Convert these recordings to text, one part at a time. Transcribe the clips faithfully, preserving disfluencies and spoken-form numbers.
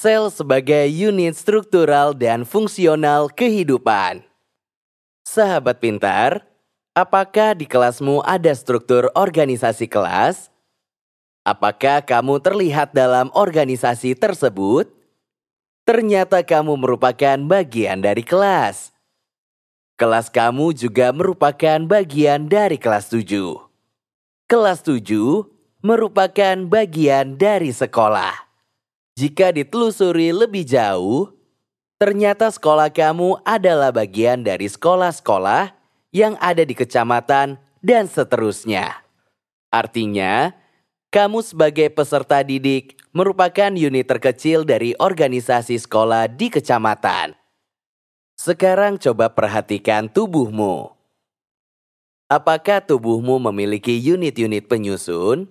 Sel sebagai unit struktural dan fungsional kehidupan. Sahabat pintar, apakah di kelasmu ada struktur organisasi kelas? Apakah kamu terlihat dalam organisasi tersebut? Ternyata kamu merupakan bagian dari kelas. Kelas kamu juga merupakan bagian dari kelas tujuh. Kelas tujuh merupakan bagian dari sekolah. Jika ditelusuri lebih jauh, ternyata sekolah kamu adalah bagian dari sekolah-sekolah yang ada di kecamatan dan seterusnya. Artinya, kamu sebagai peserta didik merupakan unit terkecil dari organisasi sekolah di kecamatan. Sekarang coba perhatikan tubuhmu. Apakah tubuhmu memiliki unit-unit penyusun?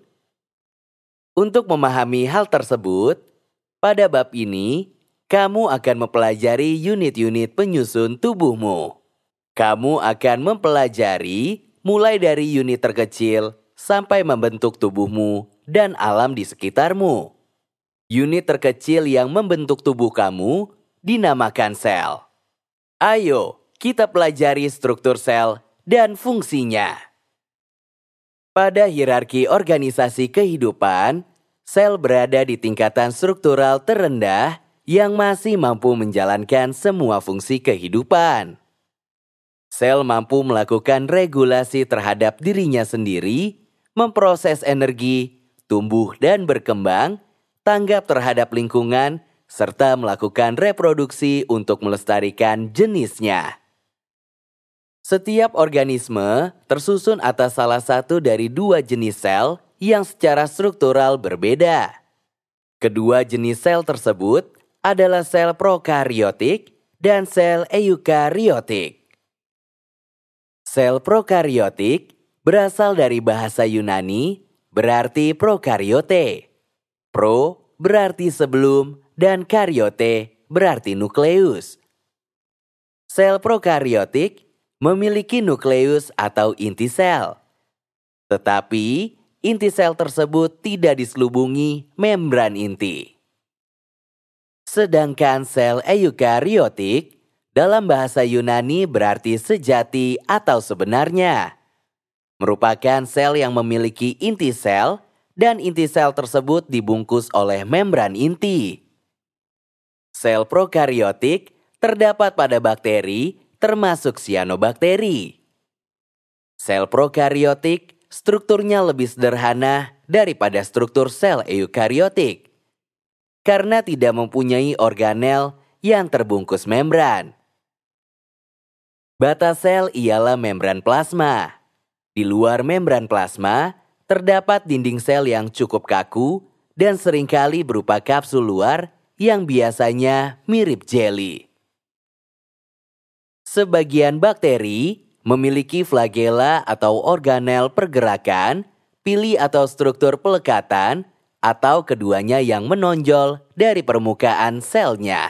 Untuk memahami hal tersebut, pada bab ini, kamu akan mempelajari unit-unit penyusun tubuhmu. Kamu akan mempelajari mulai dari unit terkecil sampai membentuk tubuhmu dan alam di sekitarmu. Unit terkecil yang membentuk tubuh kamu dinamakan sel. Ayo, kita pelajari struktur sel dan fungsinya. Pada hierarki organisasi kehidupan, sel berada di tingkatan struktural terendah yang masih mampu menjalankan semua fungsi kehidupan. Sel mampu melakukan regulasi terhadap dirinya sendiri, memproses energi, tumbuh dan berkembang, tanggap terhadap lingkungan, serta melakukan reproduksi untuk melestarikan jenisnya. Setiap organisme tersusun atas salah satu dari dua jenis sel yang secara struktural berbeda. Kedua jenis sel tersebut adalah sel prokariotik dan sel eukariotik. Sel prokariotik berasal dari bahasa Yunani berarti prokaryote. Pro berarti sebelum dan karyote berarti nukleus. Sel prokaryotik memiliki nukleus atau inti sel. Tetapi inti sel tersebut tidak diselubungi membran inti. Sedangkan sel eukariotik dalam bahasa Yunani berarti sejati atau sebenarnya. Merupakan sel yang memiliki inti sel dan inti sel tersebut dibungkus oleh membran inti. Sel prokariotik terdapat pada bakteri termasuk sianobakteri. Sel prokariotik strukturnya lebih sederhana daripada struktur sel eukariotik karena tidak mempunyai organel yang terbungkus membran. Batas sel ialah membran plasma. Di luar membran plasma, terdapat dinding sel yang cukup kaku dan seringkali berupa kapsul luar yang biasanya mirip jeli. Sebagian bakteri memiliki flagela atau organel pergerakan, pili atau struktur pelekatan, atau keduanya yang menonjol dari permukaan selnya.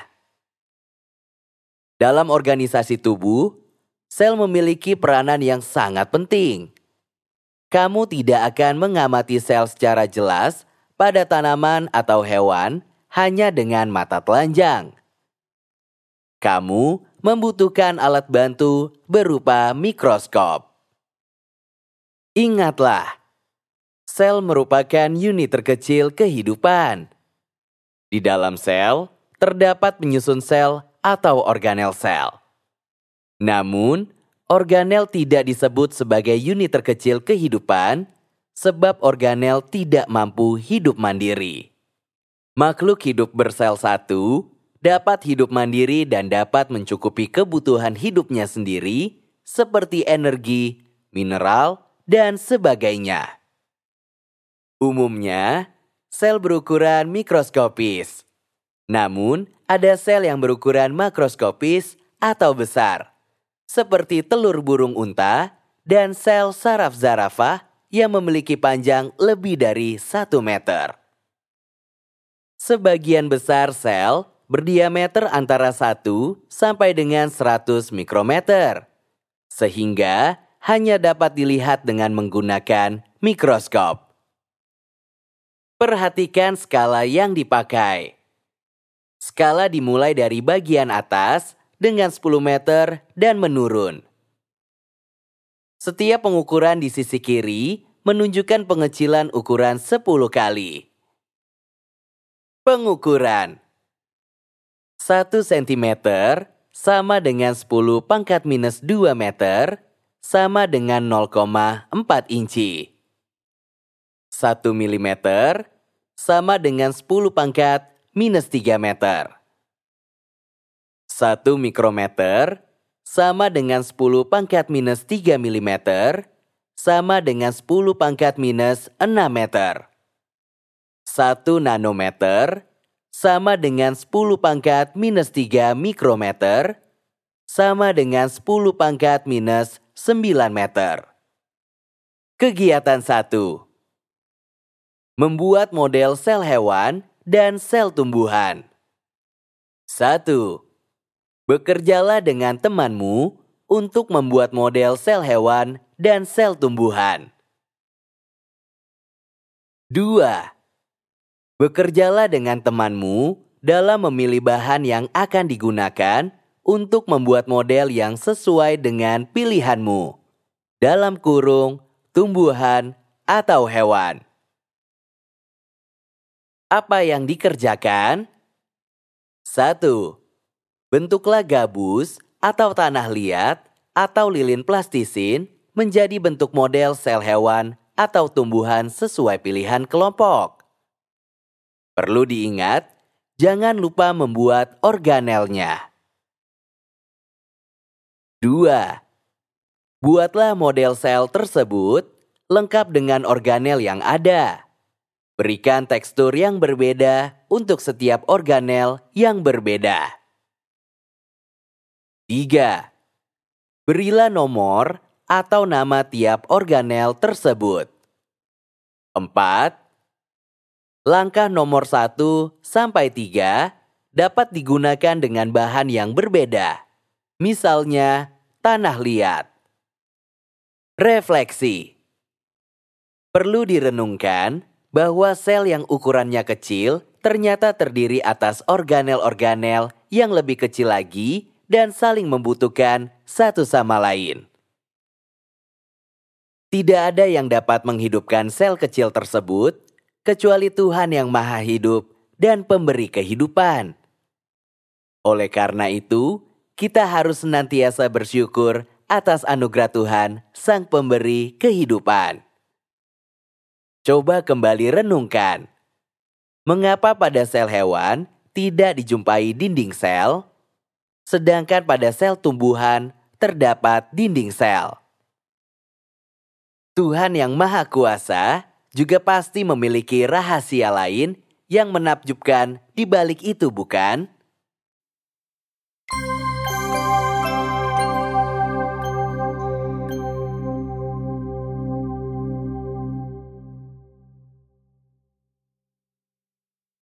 Dalam organisasi tubuh, sel memiliki peranan yang sangat penting. Kamu tidak akan mengamati sel secara jelas pada tanaman atau hewan hanya dengan mata telanjang. Kamu membutuhkan alat bantu berupa mikroskop. Ingatlah, sel merupakan unit terkecil kehidupan. Di dalam sel, terdapat penyusun sel atau organel sel. Namun, organel tidak disebut sebagai unit terkecil kehidupan sebab organel tidak mampu hidup mandiri. Makhluk hidup bersel satu dapat hidup mandiri dan dapat mencukupi kebutuhan hidupnya sendiri seperti energi, mineral, dan sebagainya. Umumnya, sel berukuran mikroskopis. Namun, ada sel yang berukuran makroskopis atau besar, seperti telur burung unta dan sel saraf zarafah yang memiliki panjang lebih dari satu meter. Sebagian besar sel berdiameter antara satu sampai dengan seratus mikrometer, sehingga hanya dapat dilihat dengan menggunakan mikroskop. Perhatikan skala yang dipakai. Skala dimulai dari bagian atas dengan sepuluh meter dan menurun. Setiap pengukuran di sisi kiri menunjukkan pengecilan ukuran sepuluh kali. Pengukuran satu sentimeter sama dengan sepuluh pangkat minus dua meter sama dengan nol koma empat inci. satu milimeter sama dengan sepuluh pangkat minus tiga meter. satu mikrometer sama dengan sepuluh pangkat minus tiga milimeter sama dengan sepuluh pangkat minus enam meter. satu nanometer sama dengan sepuluh pangkat minus tiga mikrometer sama dengan sepuluh pangkat minus sembilan meter. Kegiatan satu. Membuat model sel hewan dan sel tumbuhan. satu. Bekerjalah dengan temanmu untuk membuat model sel hewan dan sel tumbuhan. dua. Bekerjalah dengan temanmu dalam memilih bahan yang akan digunakan untuk membuat model yang sesuai dengan pilihanmu. Dalam kurung, tumbuhan, atau hewan. Apa yang dikerjakan? satu. Bentuklah gabus atau tanah liat atau lilin plastisin menjadi bentuk model sel hewan atau tumbuhan sesuai pilihan kelompok. Perlu diingat, jangan lupa membuat organelnya. dua. Buatlah model sel tersebut lengkap dengan organel yang ada. Berikan tekstur yang berbeda untuk setiap organel yang berbeda. tiga. Berilah nomor atau nama tiap organel tersebut. empat. Langkah nomor satu sampai tiga dapat digunakan dengan bahan yang berbeda. Misalnya, tanah liat. Refleksi. Perlu direnungkan bahwa sel yang ukurannya kecil ternyata terdiri atas organel-organel yang lebih kecil lagi dan saling membutuhkan satu sama lain. Tidak ada yang dapat menghidupkan sel kecil tersebut kecuali Tuhan yang Maha Hidup dan Pemberi kehidupan. Oleh karena itu, kita harus senantiasa bersyukur atas anugerah Tuhan, Sang Pemberi kehidupan. Coba kembali renungkan. Mengapa pada sel hewan tidak dijumpai dinding sel, sedangkan pada sel tumbuhan terdapat dinding sel? Tuhan yang Maha Kuasa juga pasti memiliki rahasia lain yang menakjubkan di balik itu, bukan?